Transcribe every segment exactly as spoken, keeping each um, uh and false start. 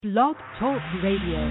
Blog Talk Radio.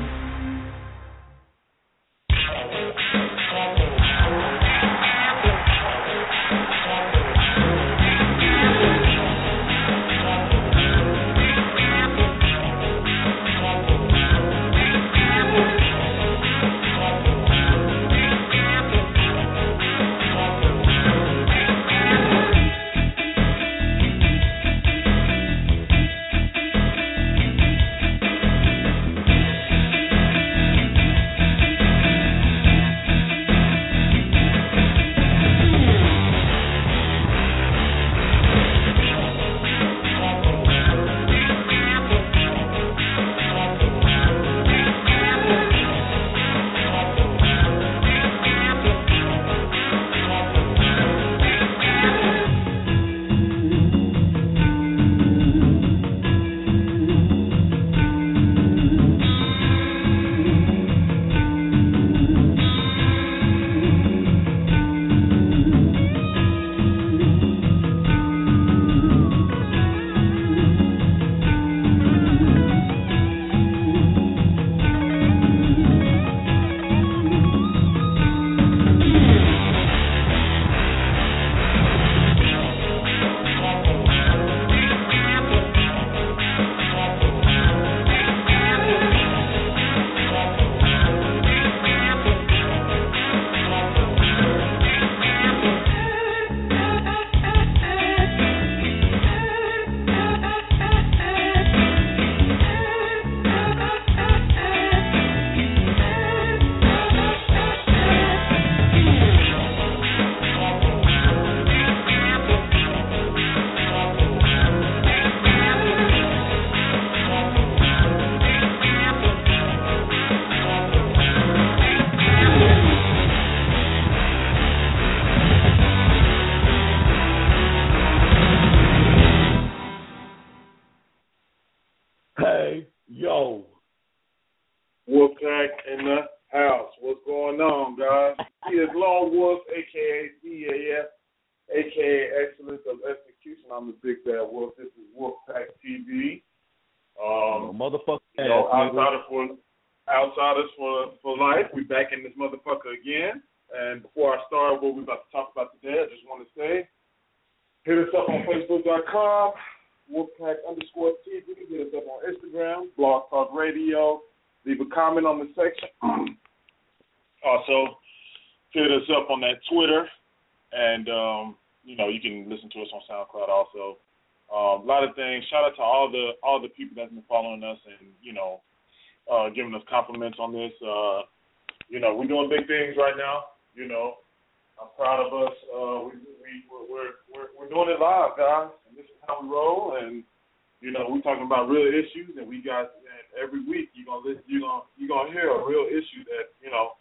Compliments on this. Uh, you know, we're doing big things right now. You know, I'm proud of us. Uh, we, we, we're, we're, we're doing it live, guys, and this is how we roll. And, you know, we're talking about real issues, and we got, and every week you're going to listen, you're going you're gonna hear a real issue that, you know,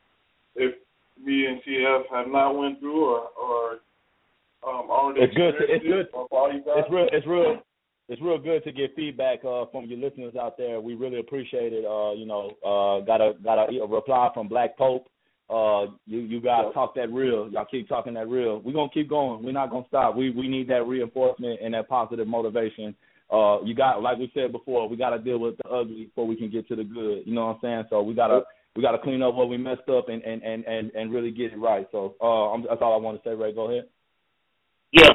if me and T F have not went through or, or um, already it's good. To, it's good. It's real. It's real. It's real good to get feedback uh, from your listeners out there. We really appreciate it. Uh, you know, uh, got a got a, a reply from Black Pope. Uh, you you guys talk that real. Y'all keep talking that real. We're gonna keep going. We're not gonna stop. We we need that reinforcement and that positive motivation. Uh, you got, like we said before, we got to deal with the ugly before we can get to the good. You know what I'm saying? So we gotta we gotta clean up what we messed up and and, and, and, and really get it right. So uh, I'm, that's all I want to say. Ray, go ahead. Yeah.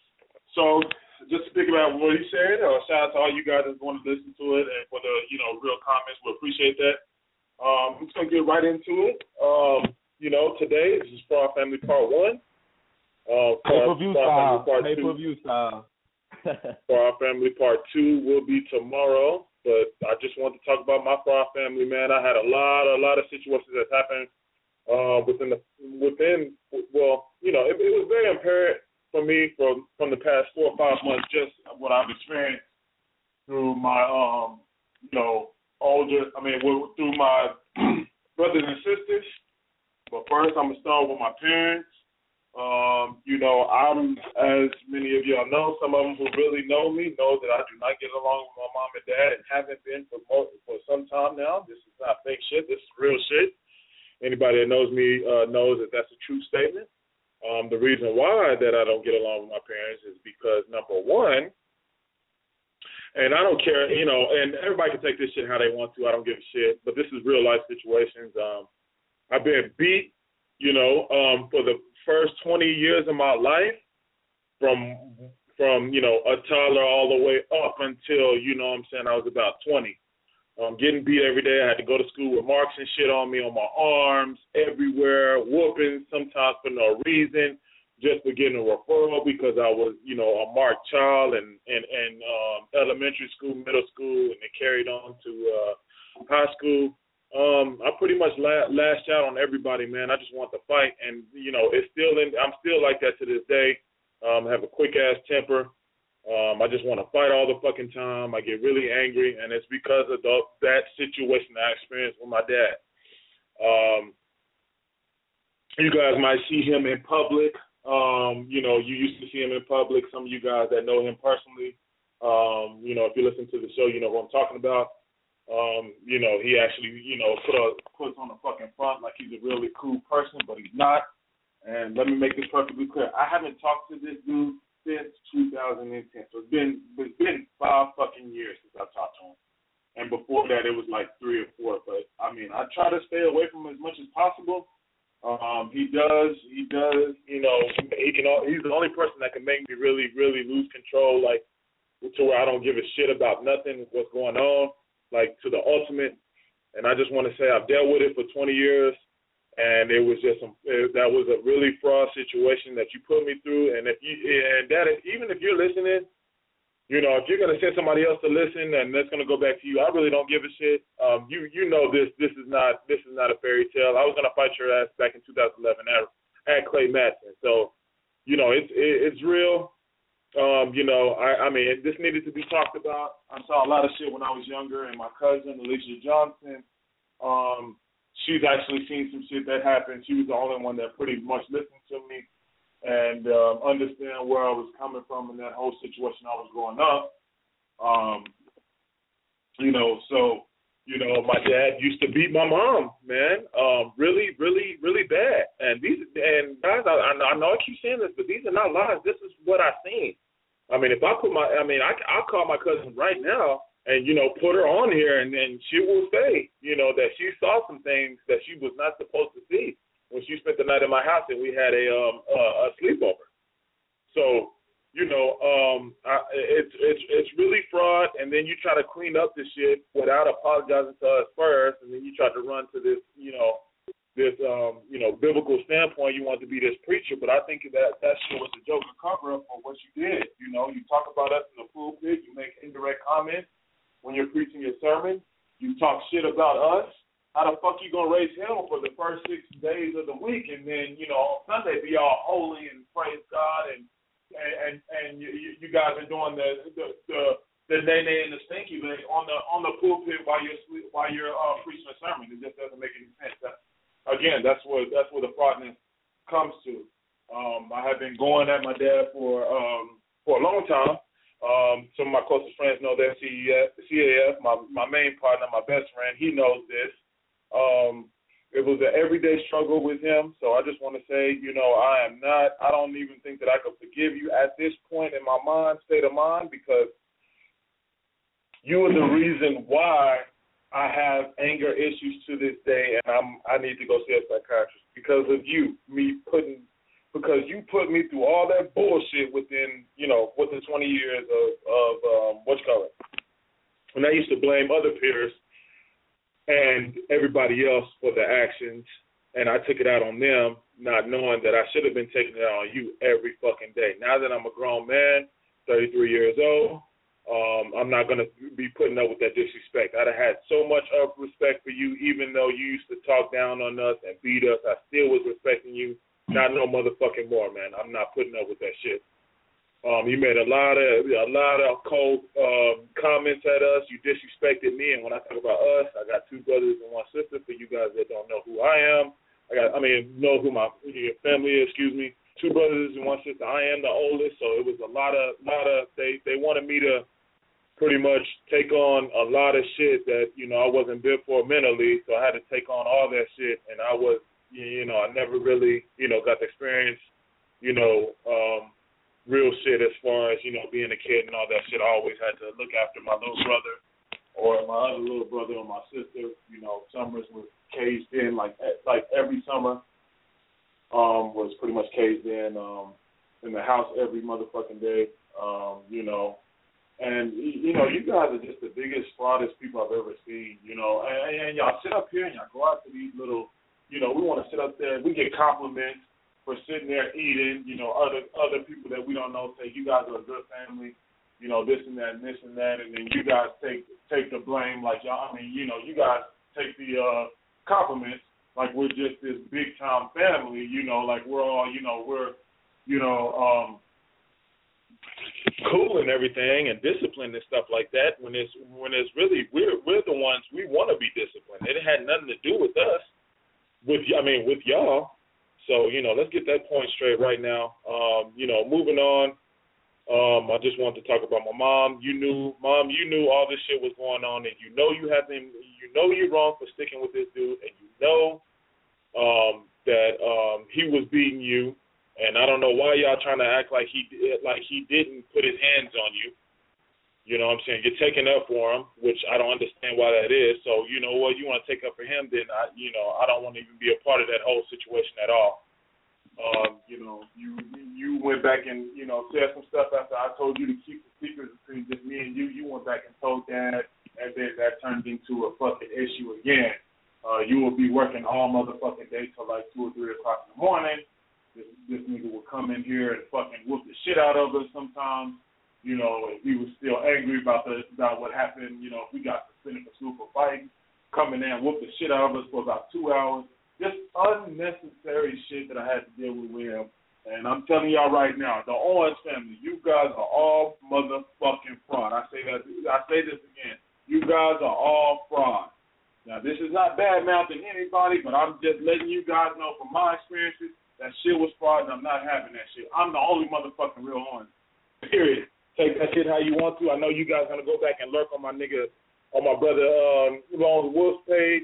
So. Just to think about what he said, uh, shout out to all you guys that want to listen to it and for the, you know, real comments. We appreciate that. Um, I'm just going to get right into it. Um, you know, today, this is For Our Family Part one. Uh, Pay-per-view style. Pay-per-view style. For Our Family Part two will be tomorrow. But I just want to talk about my For Our Family, man. I had a lot, a lot of situations that happened uh, within, the, within, well, you know, it, it was very apparent for me from, from the past four or five months, just what I've experienced through my, um, you know, older, I mean, through my brothers and sisters. But first, I'm going to start with my parents. Um, you know, I'm, as many of y'all know, some of them who really know me know that I do not get along with my mom and dad and haven't been for, most, for some time now. This is not fake shit. This is real shit. Anybody that knows me uh, knows that that's a true statement. Um, the reason why that I don't get along with my parents is because, number one, And I don't care, you know, and everybody can take this shit how they want to. I don't give a shit. But this is real life situations. Um, I've been beat, you know, um, for the first twenty years of my life from, from, you know, a toddler all the way up until, you know what I'm saying, I was about twenty. Um, getting beat every day. I had to go to school with marks and shit on me, on my arms, everywhere, whooping, sometimes for no reason. Just for getting a referral because I was, you know, a marked child and and and um, elementary school, middle school, and it carried on to uh, high school. Um, I pretty much la- lashed out on everybody, man. I just want to fight, and you know, it's still in. I'm still like that to this day. Um, I have a quick ass temper. Um, I just want to fight all the fucking time. I get really angry, and it's because of the, that situation I experienced with my dad. Um, you guys might see him in public. Um, you know, you used to see him in public. Some of you guys that know him personally, um, you know, if you listen to the show, you know what I'm talking about. Um, you know, he actually, you know, put a, puts on a fucking front like he's a really cool person, but he's not. And let me make this perfectly clear. I haven't talked to this dude since two thousand ten. So it's been, it's been five fucking years since I've talked to him. And before that, it was like three or four. But, I mean, I try to stay away from him as much as possible. Um, he does, he does, you know, he can, he's the only person that can make me really, really lose control, like, to where I don't give a shit about nothing, what's going on, like, to the ultimate. And I just want to say I've dealt with it for twenty years, and it was just, some, it, that was a really fraud situation that you put me through. And if you, and that, is, even if you're listening, you know, if you're going to send somebody else to listen and that's going to go back to you, I really don't give a shit. Um, you you know this this is not this is not a fairy tale. I was going to fight your ass back in two thousand eleven at, at Clay Matson. So, you know, it's it, it's real. Um, you know, I, I mean, this needed to be talked about. I saw a lot of shit when I was younger, and my cousin, Alicia Johnson, um, she's actually seen some shit that happened. She was the only one that pretty much listened to me and um, understand where I was coming from in that whole situation I was growing up. Um, you know, so, you know, my dad used to beat my mom, man, um, really, really, really bad. And these, and guys, I, I know I keep saying this, but these are not lies. This is what I've seen. I mean, if I put my, I mean, I, I'll call my cousin right now and, you know, put her on here, and then she will say, you know, that she saw some things that she was not supposed to see when she spent the night in my house and we had a um uh, a sleepover. So, you know, um, I, it's it's it's really fraud, and then you try to clean up the shit without apologizing to us first, and then you try to run to this, you know, this um you know biblical standpoint. You want to be this preacher, but I think that that shit was a joke and cover up for what you did. You know, you talk about us in the pulpit, you make indirect comments when you're preaching your sermon, you talk shit about us. How the fuck you gonna raise hell for the first six days of the week, and then, you know, on Sunday be all holy and praise God, and and and you, you guys are doing the the the, the nay nay and the stinky leg on the on the pulpit while you're while you're uh, preaching a sermon. It just doesn't make any sense. That, again, that's where that's where the fraudness comes to. Um, I have been going at my dad for um for a long time. Um, some of my closest friends know that C A F, my my main partner, my best friend, he knows this. Um, it was an everyday struggle with him, so I just want to say, you know, I am not, I don't even think that I could forgive you at this point in my mind, state of mind, because you are the reason why I have anger issues to this day, and I'm, I need to go see a psychiatrist because of you, me putting, because you put me through all that bullshit within, you know, within twenty years of, of um, what's called it. And I used to blame other peers and everybody else for the actions, and I took it out on them, not knowing that I should have been taking it out on you every fucking day. Now that I'm a grown man, thirty-three years old, um, I'm not going to be putting up with that disrespect. I'd have had so much of respect for you, even though you used to talk down on us and beat us. I still was respecting you. Not no motherfucking more, man. I'm not putting up with that shit. Um, you made a lot of a lot of cold um, comments at us. You disrespected me, and when I talk about us, I got two brothers and one sister. For you guys that don't know who I am, I got I mean know who my your family is. Excuse me, two brothers and one sister. I am the oldest, so it was a lot of lot of they they wanted me to pretty much take on a lot of shit that you know I wasn't built for mentally, so I had to take on all that shit, and I was you know I never really you know got the experience you know. Um, real shit as far as, you know, being a kid and all that shit. I always had to look after my little brother or my other little brother or my sister. You know, summers was caged in, like like every summer um, was pretty much caged in um, in the house every motherfucking day, um, you know. And, you know, you guys are just the biggest, fraudest people I've ever seen, you know. And, and y'all sit up here and y'all go out to these little, you know, we want to sit up there. We get compliments for sitting there eating, you know, other other people that we don't know say, you guys are a good family, you know, this and that and this and that. And then you guys take take the blame like y'all, I mean, you know, you guys take the uh, compliments like we're just this big-time family, you know, like we're all, you know, we're, you know, um, cool and everything and disciplined and stuff like that when it's when it's really we're we're the ones we want to be disciplined. It had nothing to do with us, with I mean with y'all. So, you know, let's get that point straight right now. Um, you know, moving on. Um, I just wanted to talk about my mom. You knew, mom, you knew all this shit was going on, and you know you have been, you know you're wrong for sticking with this dude, and you know um, that um, he was beating you. And I don't know why y'all trying to act like he did, like he didn't put his hands on you. You know what I'm saying? You're taking up for him, which I don't understand why that is. So, you know what, you want to take up for him, then, I, you know, I don't want to even be a part of that whole situation at all. Um, you know, you you went back and, you know, said some stuff after I told you to keep the secrets between just me and you. You went back and told Dad, and then that turned into a fucking issue again. Uh, you will be working all motherfucking day till like two or three o'clock in the morning. This, this nigga will come in here and fucking whoop the shit out of us sometimes. You know, if he was still angry about the about what happened, you know, if we got suspended for school for fighting, coming in and whoop the shit out of us for about two hours. Just unnecessary shit that I had to deal with with him. And I'm telling y'all right now, the Owens family, you guys are all motherfucking fraud. I say that. I say this again. You guys are all fraud. Now, this is not bad-mouthing anybody, but I'm just letting you guys know from my experiences, that shit was fraud, and I'm not having that shit. I'm the only motherfucking real one. Period. Take that shit how you want to. I know you guys gonna go back and lurk on my nigga, on my brother um, Long Wolf's page.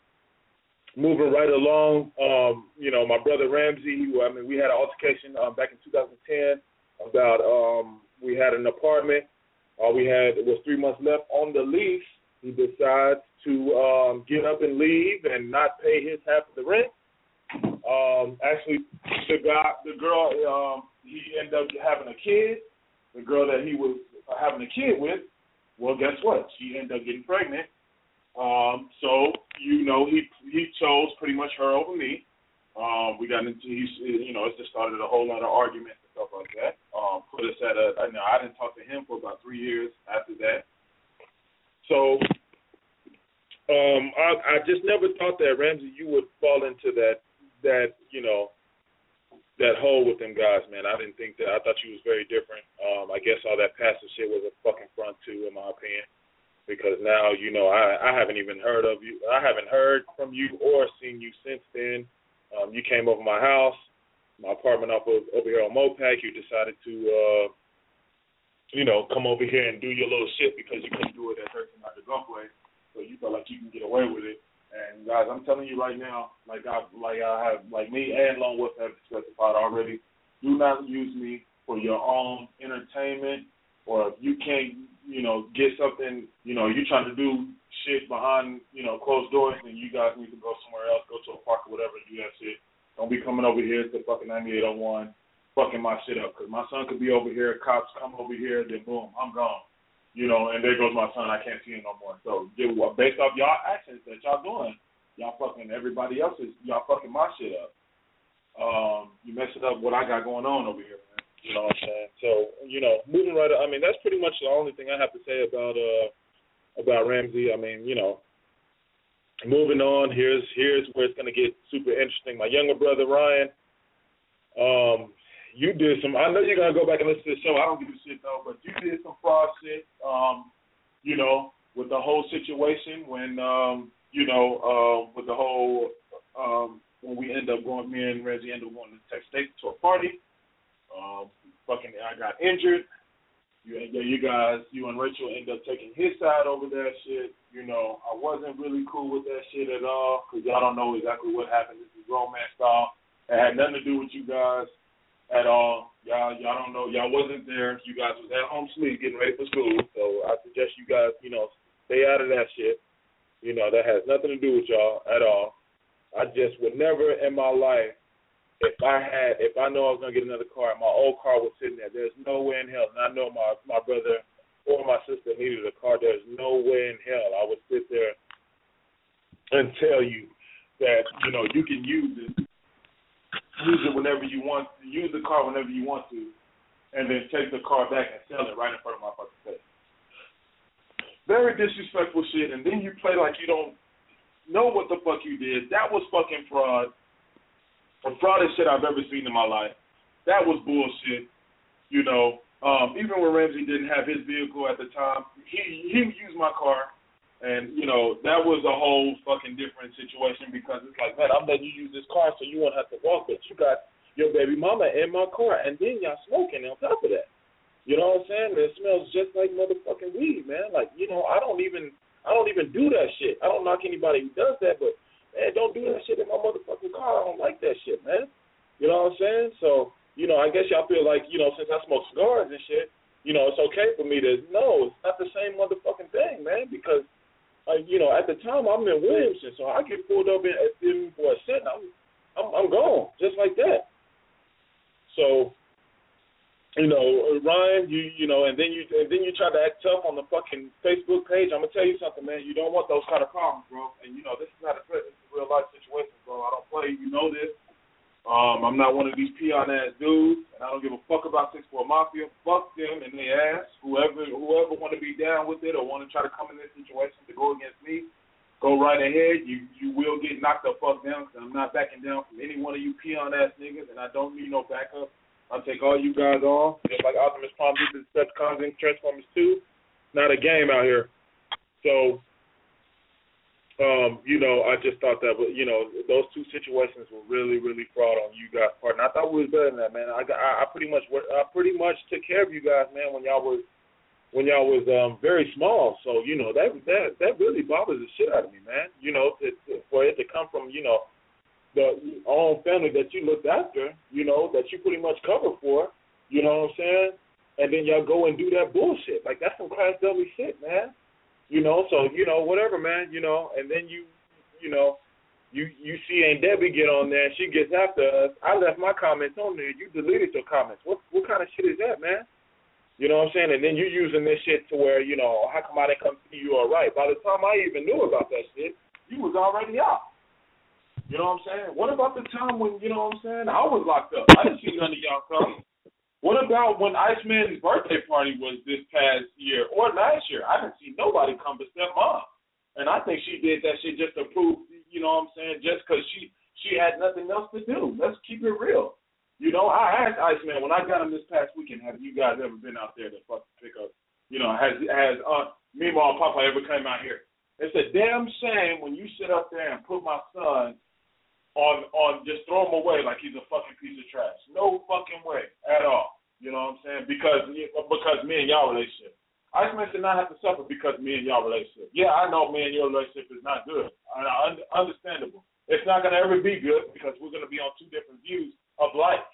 Moving right along, um, you know, my brother Ramsey. I mean, we had an altercation um, back in two thousand ten about um, we had an apartment. All we had was three months left on the lease. He decides to um, get up and leave and not pay his half of the rent. Um, actually, the guy, the girl, um, he ended up having a kid. The girl that he was having a kid with, well, guess what? She ended up getting pregnant. Um, so, you know, he he chose pretty much her over me. Um, we got into, you know, it just started a whole lot of arguments and stuff like that. Um, put us at a, I know I didn't talk to him for about three years after that. So, um, I, I just never thought that, Ramsey, you would fall into that, that, you know, that hole with them guys, man. I didn't think that. I thought you was very different. Um, I guess all that pastor shit was a fucking front too, in my opinion. Because now, you know, I, I haven't even heard of you. I haven't heard from you or seen you since then. Um, you came over my house, my apartment up over, over here on Mopac. You decided to, uh, you know, come over here and do your little shit because you couldn't do it at thirteen Out the Gumpway. So you felt like you can get away with it. And guys, I'm telling you right now, like I like I have, like me and Lone Wolf have specified already, do not use me for your own entertainment, or if you can't, you know, get something, you know, you trying to do shit behind, you know, closed doors, then you guys need to go somewhere else, go to a park or whatever, and do that shit. Don't be coming over here to fucking ninety-eight oh one, fucking my shit up, because my son could be over here, cops come over here, then boom, I'm gone. You know, and there goes my son. I can't see him no more. So, based off y'all actions that y'all doing, y'all fucking everybody else's, y'all fucking my shit up. Um, you messing up what I got going on over here, man. You know what I'm saying? So, you know, moving right up, I mean, that's pretty much the only thing I have to say about uh about Ramsey. I mean, you know, moving on, here's here's where it's going to get super interesting. My younger brother, Ryan, um, you did some, I know you're going to go back and listen to the show. I don't give a shit, though, but you did some fraud shit, um, you know, with the whole situation when, um, you know, uh, with the whole, um, when we end up going, me and Ramsey end up going to Texas State to a party. Um, fucking, I got injured. You, you guys, you and Rachel end up taking his side over that shit. You know, I wasn't really cool with that shit at all because y'all don't know exactly what happened. This is romance style. It had nothing to do with you guys. at all. Y'all, y'all don't know. Y'all wasn't there. You guys was at home sleep getting ready for school. So I suggest you guys, you know, stay out of that shit. You know, that has nothing to do with y'all at all. I just would never in my life, if I had, if I know I was going to get another car, my old car was sitting there. There's no way in hell, and I know my, my brother or my sister needed a car. There's no way in hell I would sit there and tell you that, you know, you can use it, use it whenever you want, use the car whenever you want to, and then take the car back and sell it right in front of my fucking face. Very disrespectful shit, and then you play like you don't know what the fuck you did. That was fucking fraud. The fraudest shit I've ever seen in my life. That was bullshit. You know, um, even when Ramsey didn't have his vehicle at the time, he he used my car, and you know that was a whole fucking different situation because it's like, man, I'm letting you use this car so you won't have to walk, but you got your baby mama in my car, and then y'all smoking on top of that. You know what I'm saying? It smells just like motherfucking weed, man. Like, you know, I don't even I don't even do that shit. I don't knock anybody who does that, but man, don't do that shit in my motherfucking car. I don't like that shit, man. You know what I'm saying? So, you know, I guess y'all feel like, you know, since I smoke cigars and shit, you know, it's okay for me to, no, it's not the same motherfucking thing, man, because, uh, you know, at the time I'm in Williamson, so I get pulled up in, in for a cent, I'm, I'm, I'm gone, just like that. So, you know, Ryan, you you know, and then you and then you try to act tough on the fucking Facebook page. I'm gonna tell you something, man. You don't want those kind of problems, bro. And you know, this is not a threat. This is a real life situation, bro. I don't play. You know this. Um, I'm not one of these peon ass dudes, and I don't give a fuck about six four Mafia. Fuck them and their ass. Whoever whoever want to be down with it or want to try to come in this situation to go against me, go right ahead. You you will get knocked the fuck down because I'm not backing down from any one of you peon ass niggas, and I don't need no backup. I'll take all you guys on, just like Optimus Prime did to Decepticons and Transformers two. Not a game out here. So, um, you know, I just thought that, you know, those two situations were really, really fraud on you guys' part. And I thought we was better than that, man. I, got, I, I pretty much, I pretty much took care of you guys, man, when y'all was, when y'all was um, very small. So, you know, that that that really bothers the shit out of me, man. You know, to, to, for it to come from, you know, the own family that you looked after, you know, that you pretty much covered for, you know what I'm saying? And then y'all go and do that bullshit. Like, that's some class dummy shit, man. You know, so, you know, whatever, man, you know, and then you, you know, you you see Aunt Debbie get on there and she gets after us. I left my comments on there. You deleted your comments. What what kind of shit is that, man? You know what I'm saying? And then you using this shit to where, you know, how come I didn't come see you all right? By the time I even knew about that shit, you was already out. You know what I'm saying? What about the time when, you know what I'm saying, I was locked up? I didn't see none of y'all come. What about when Iceman's birthday party was this past year or last year? I didn't see nobody come but stepmom. And I think she did that shit just to prove, you know what I'm saying, just because she, she had nothing else to do. Let's keep it real. You know, I asked Iceman, when I got him this past weekend, have you guys ever been out there to fucking pick up, you know, has, has uh, Meemaw and Papa ever came out here? It's a damn shame when you sit up there and put my son on on just throw him away like he's a fucking piece of trash. No fucking way at all. You know what I'm saying? Because because me and y'all relationship. Iceman should not have to suffer because me and y'all relationship. Yeah, I know me and your relationship is not good. I, understandable. It's not going to ever be good because we're going to be on two different views of life.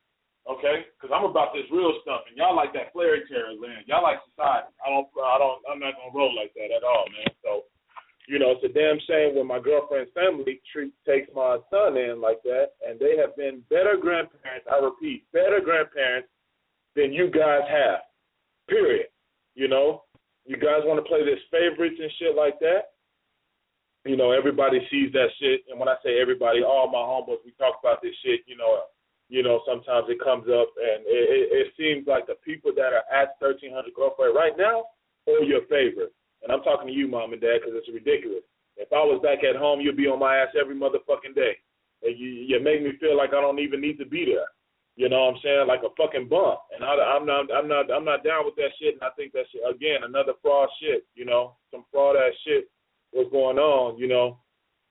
Okay? Because I'm about this real stuff, and y'all like that fairy tale land. Y'all like society. I don't. I don't. I'm not going to roll like that at all, man. So. You know, it's a damn shame when my girlfriend's family treat, takes my son in like that, and they have been better grandparents, I repeat, better grandparents than you guys have, period. You know, you guys want to play this favorites and shit like that. You know, everybody sees that shit, and when I say everybody, all my homeboys, we talk about this shit, you know, you know, sometimes it comes up, and it, it, it seems like the people that are at thirteen hundred Girlfriend right now are your favorite. And I'm talking to you, Mom and Dad, because it's ridiculous. If I was back at home, you'd be on my ass every motherfucking day. And you, you make me feel like I don't even need to be there. You know what I'm saying? Like a fucking bump. And I, I'm not, I'm not, I'm not down with that shit. And I think that shit, again, another fraud shit. You know, some fraud ass shit was going on. You know,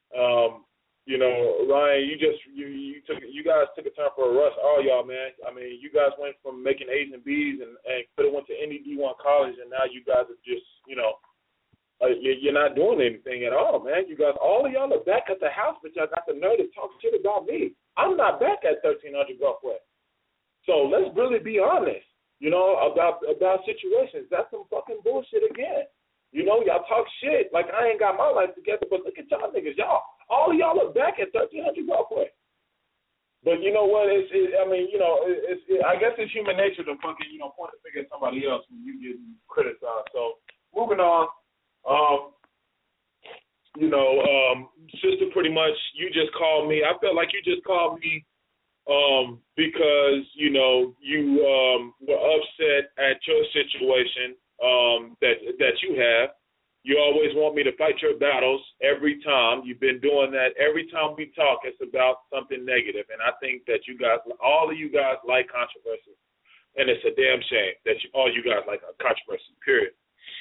um, you know, Ryan, you just, you, you took, you guys took a turn for a rush, all y'all, man. I mean, you guys went from making A's and B's and, and could have went to any D one college, and now you guys are just, you know. Uh, you're not doing anything at all, man. You guys, all of y'all are back at the house, but y'all got the nerve to talk shit about me. I'm not back at thirteen hundred Gulfway. So let's really be honest, you know, about about situations. That's some fucking bullshit again. You know, y'all talk shit like I ain't got my life together, but look at y'all niggas. Y'all, all of y'all look back at thirteen hundred Golfway. But you know what? It's, it, I mean, you know, it, it's, it, I guess it's human nature to fucking, you know, point the finger at somebody else when you get criticized. So moving on, um, you know, um, sister, pretty much, you just called me. I felt like you just called me um, because you know you um, were upset at your situation um, that that you have. You always want me to fight your battles every time. You've been doing that every time we talk. It's about something negative, and I think that you guys, all of you guys, like controversy, and it's a damn shame that you, all you guys like controversy. Period.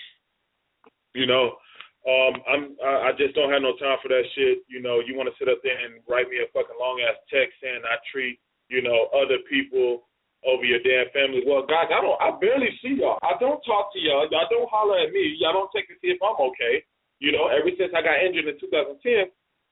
You know, um, I'm I just don't have no time for that shit. You know, you want to sit up there and write me a fucking long ass text saying I treat you know other people over your damn family. Well, guys, I don't. I barely see y'all. I don't talk to y'all. Y'all don't holler at me. Y'all don't check to see if I'm okay. You know, ever since I got injured in two thousand ten,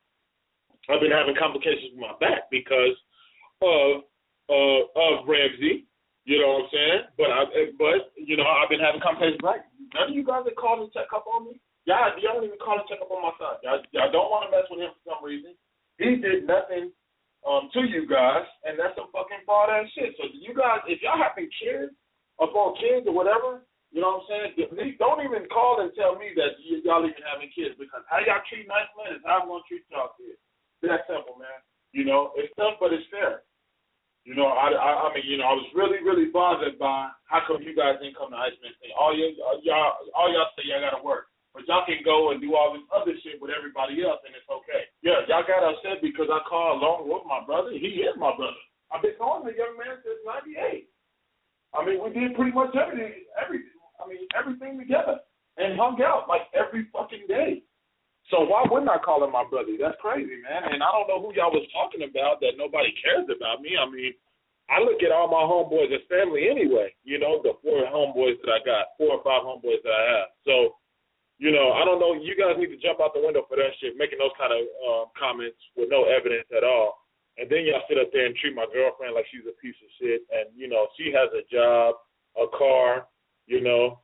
I've been having complications with my back because of uh, of Ramsey. You know what I'm saying? But I, but you know, I've been having complications. Like none of you guys that call and check up on me. Y'all, y'all don't even call and check up on my son. Y'all, y'all don't want to mess with him for some reason. He did nothing. Um, to you guys, and that's some fucking fraud ass shit. So you guys, if y'all having kids, upon kids or whatever, you know what I'm saying? Don't even call and tell me that y- y'all even having kids, because how y'all treat nice men is how I'm gonna treat y'all kids. That simple, man. You know, it's tough, but it's fair. You know, I, I, I mean, you know, I was really, really bothered by how come you guys didn't come to Iceman thing. All y- y'all, all y'all say y'all gotta work. But y'all can go and do all this other shit with everybody else, and it's okay. Yeah, y'all got upset because I called along with my brother. He is my brother. I've been calling the young man since ninety-eight. I mean, we did pretty much everything, everything. I mean, everything together, and hung out like every fucking day. So why wouldn't I call him my brother? That's crazy, man. And I don't know who y'all was talking about that nobody cares about me. I mean, I look at all my homeboys as family anyway. You know, the four homeboys that I got, four or five homeboys that I have. So. You know, I don't know. You guys need to jump out the window for that shit, making those kind of uh, comments with no evidence at all. And then y'all sit up there and treat my girlfriend like she's a piece of shit. And, you know, she has a job, a car, you know,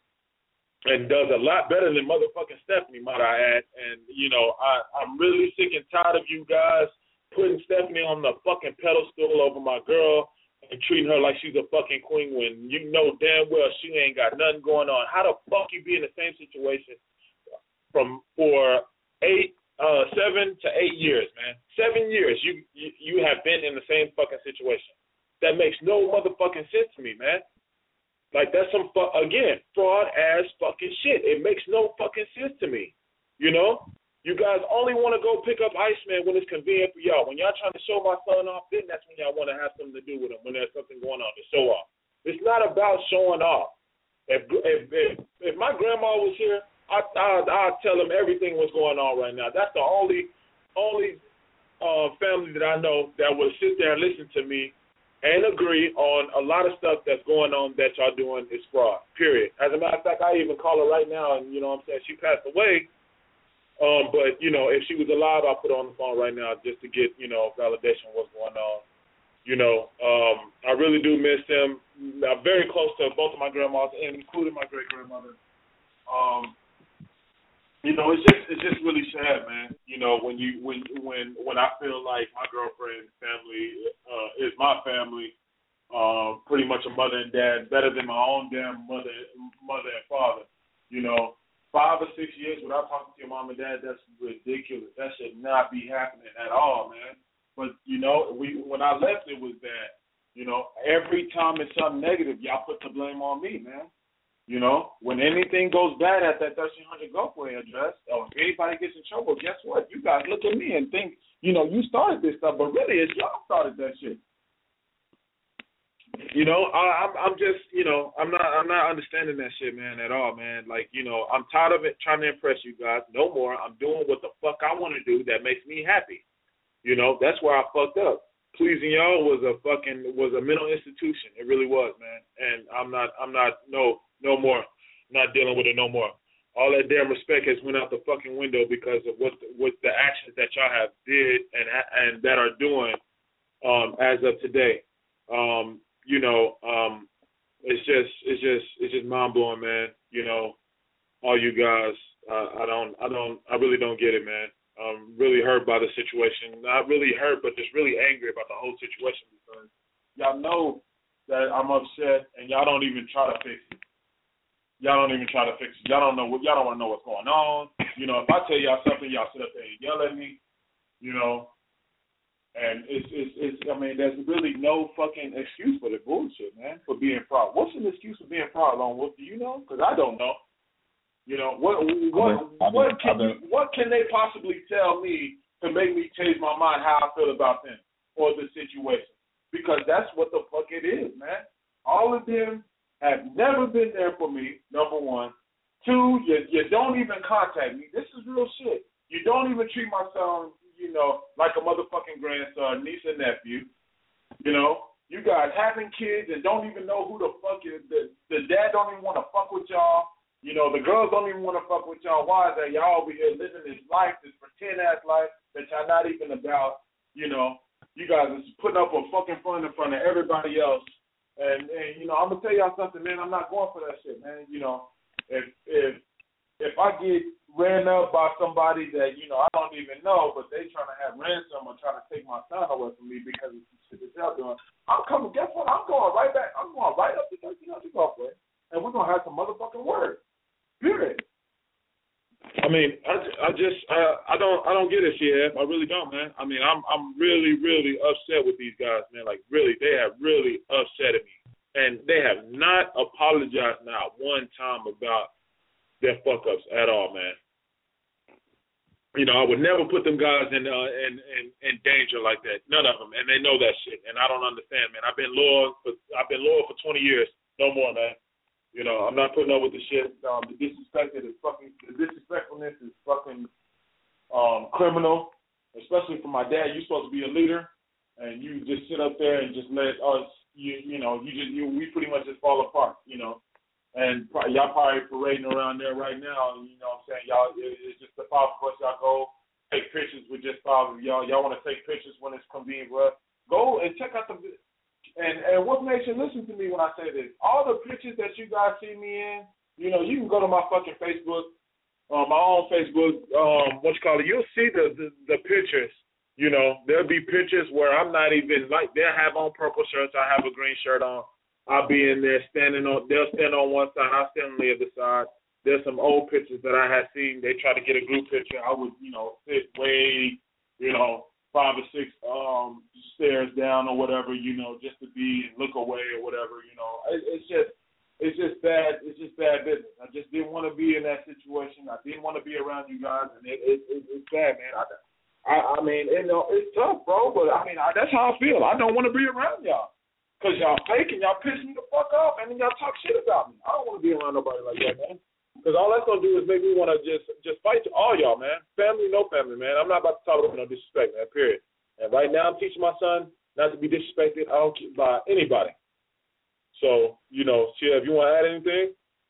and does a lot better than motherfucking Stephanie, might I add. And, you know, I, I'm really sick and tired of you guys putting Stephanie on the fucking pedestal over my girl and treating her like she's a fucking queen when you know damn well she ain't got nothing going on. How the fuck you be in the same situation from for eight, uh, seven to eight years, man? Seven years you, you you have been in the same fucking situation. That makes no motherfucking sense to me, man. Like that's some fu- again fraud ass fucking shit. It makes no fucking sense to me. You know. You guys only want to go pick up Iceman when it's convenient for y'all. When y'all trying to show my son off, then that's when y'all want to have something to do with him, when there's something going on to show off. It's not about showing off. If if if, if my grandma was here, I, I, I'd tell him everything what's going on right now. That's the only only uh, family that I know that will sit there and listen to me and agree on a lot of stuff that's going on that y'all doing is fraud, period. As a matter of fact, I even call her right now, and, you know what I'm saying, she passed away. Um, but, you know, if she was alive, I'll put her on the phone right now just to get, you know, validation of what's going on. You know, um, I really do miss them. I'm very close to both of my grandmas, and including my great-grandmother. Um, you know, it's just it's just really sad, man. You know, when you when when when I feel like my girlfriend's family uh, is my family, uh, pretty much a mother and dad, better than my own damn mother mother and father. You know. Five or six years without talking to your mom and dad, that's ridiculous. That should not be happening at all, man. But, you know, we when I left, it was that, you know, every time it's something negative, y'all put the blame on me, man. You know, when anything goes bad at that thirteen hundred Gulfway address, or if anybody gets in trouble, guess what? You guys look at me and think, you know, you started this stuff, but really it's y'all started that shit. You know, I, I'm I'm just, you know, I'm not I'm not understanding that shit, man, at all, man. Like, you know, I'm tired of it trying to impress you guys. No more. I'm doing what the fuck I want to do that makes me happy. You know, that's where I fucked up. Pleasing y'all was a fucking was a mental institution. It really was, man. And I'm not I'm not no no more. Not dealing with it no more. All that damn respect has went out the fucking window because of what the, what the actions that y'all have did and and that are doing um, as of today. Um, you know, um, it's just it's just it's just mind blowing, man. You know, all you guys, uh, I don't I don't I really don't get it, man. I'm really hurt by the situation. Not really hurt, but just really angry about the whole situation because y'all know that I'm upset and y'all don't even try to fix it. Y'all don't even try to fix it. Y'all don't know what y'all don't want to know what's going on. You know, if I tell y'all something, y'all sit up there and yell at me. You know, and it's it's it's. I mean, there's really no fucking excuse for the bullshit, man. For being proud. What's an excuse for being proud, Lone Wolf? Do you know? Because I don't know. You know what? What? I've been, what can I've been, you, What can they possibly tell me to make me change my mind how I feel about them or the situation? Because that's what the fuck it is, man. All of them have never been there for me. Number one. Two, you you don't even contact me. This is real shit. You don't even treat my son, you know, like a motherfucking grandson, niece and nephew. You know, you guys having kids and don't even know who the fuck is. The, the dad don't even want to fuck with y'all. You know, the girls don't even want to fuck with y'all. Why is that? Y'all over here living this life, this pretend-ass life that y'all not even about. You know, you guys are putting up a fucking front in front of everybody else. And, and you know, I'm going to tell y'all something, man. I'm not going for that shit, man. You know, if if if I get ran up by somebody that, you know, I don't even know, but they trying to have ransom or trying to take my son away from me because of some shit that they're doing, I'm coming, guess what? I'm going right back. I'm going right up to thirteen hundred Golfway, and we're going to have some motherfucking words. Period. I mean, I, I just, I, I don't, I don't get it, C F. I really don't, man. I mean, I'm, I'm really, really upset with these guys, man. Like, really, they have really upset me, and they have not apologized not one time about their fuck ups at all, man. You know, I would never put them guys in, uh, in, in, in danger like that. None of them, and they know that shit. And I don't understand, man. I've been loyal for, I've been loyal for twenty years, no more, man. You know, I'm not putting up with the shit. Um, the disrespect is fucking, the disrespectfulness is fucking um, criminal, especially for my dad. You're supposed to be a leader, and you just sit up there and just let us, you, you know, you just, you, we pretty much just fall apart, you know. And y'all probably parading around there right now, and you know what I'm saying? Y'all, it's just the five of us, y'all go take pictures with just five of y'all. Y'all want to take pictures when it's convenient for us. Go and check out the, and, and Wolf Nation, listen to me when I say this. All the pictures that you guys see me in, you know, you can go to my fucking Facebook, uh, my own Facebook, um, what you call it, you'll see the, the, the pictures. You know, there'll be pictures where I'm not even, like, they'll have on purple shirts, I have a green shirt on. I'll be in there standing on, they'll stand on one side, I'll stand on the other side. There's some old pictures that I had seen. They tried to get a group picture. I would, you know, sit way, you know, five or six um, stairs down or whatever, you know, just to be and look away or whatever, you know. It, it's just, it's just bad. It's just bad business. I just didn't want to be in that situation. I didn't want to be around you guys, and it, it, it, it's bad, man. I, I, I mean, you know, it's tough, bro. But I mean, I, that's how I feel. I don't want to be around y'all. Because y'all fake and y'all piss me the fuck off and then y'all talk shit about me. I don't want to be around nobody like that, man. Because all that's going to do is make me want to just just fight all y'all, man. Family, no family, man. I'm not about to talk about no disrespect, man, period. And right now I'm teaching my son not to be disrespected I don't by anybody. So, you know, Chia, if you want to add anything?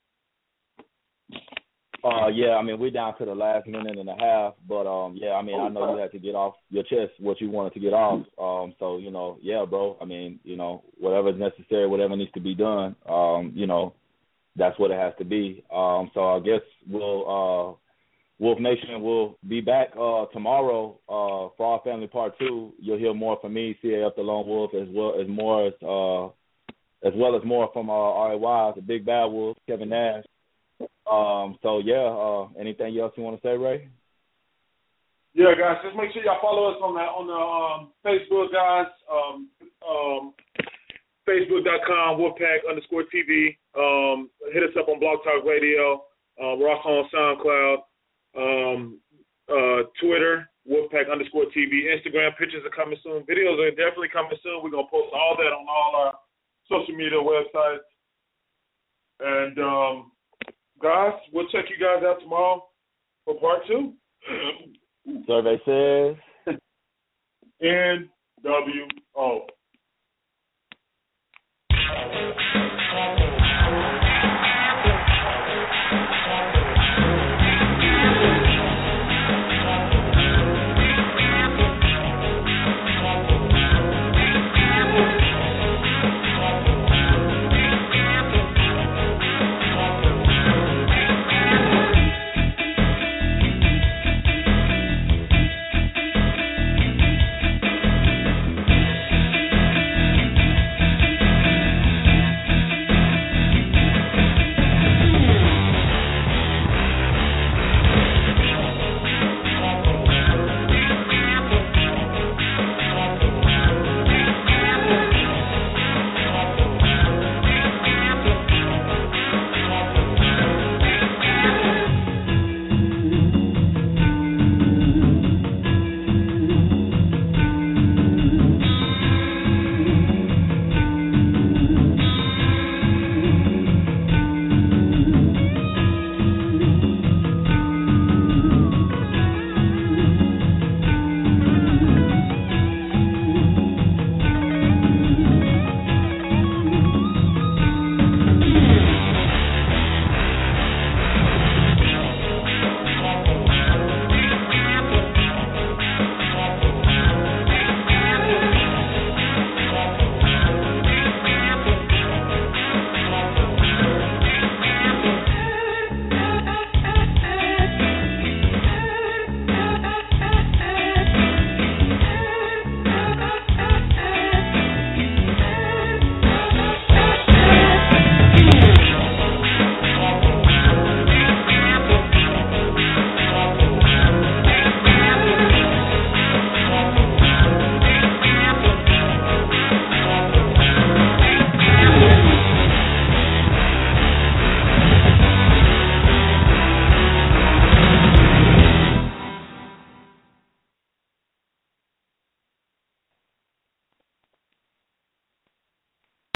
Uh, yeah, I mean, we're down to the last minute and a half, but, um, yeah, I mean, I know you had to get off your chest what you wanted to get off. Um, so, you know, yeah, bro, I mean, you know, whatever's necessary, whatever needs to be done, um, you know, that's what it has to be. Um, so I guess we'll, uh, Wolf Nation will be back uh, tomorrow uh, for our family part two. You'll hear more from me, C A F the Lone Wolf, as well as more as, uh, as well as more from uh, R A Y, the Big Bad Wolf, Kevin Nash. Um, so, yeah, uh, anything else you want to say, Ray? Yeah, guys, just make sure y'all follow us on the, on the um, Facebook, guys. Um, um, Facebook.com, Wolfpack underscore T V. Um, hit us up on Blog Talk Radio. Uh, we're also on SoundCloud. Um, uh, Twitter, Wolfpack underscore T V. Instagram, pictures are coming soon. Videos are definitely coming soon. We're going to post all that on all our social media websites. And, um, guys, we'll check you guys out tomorrow for part two. Survey says N W O.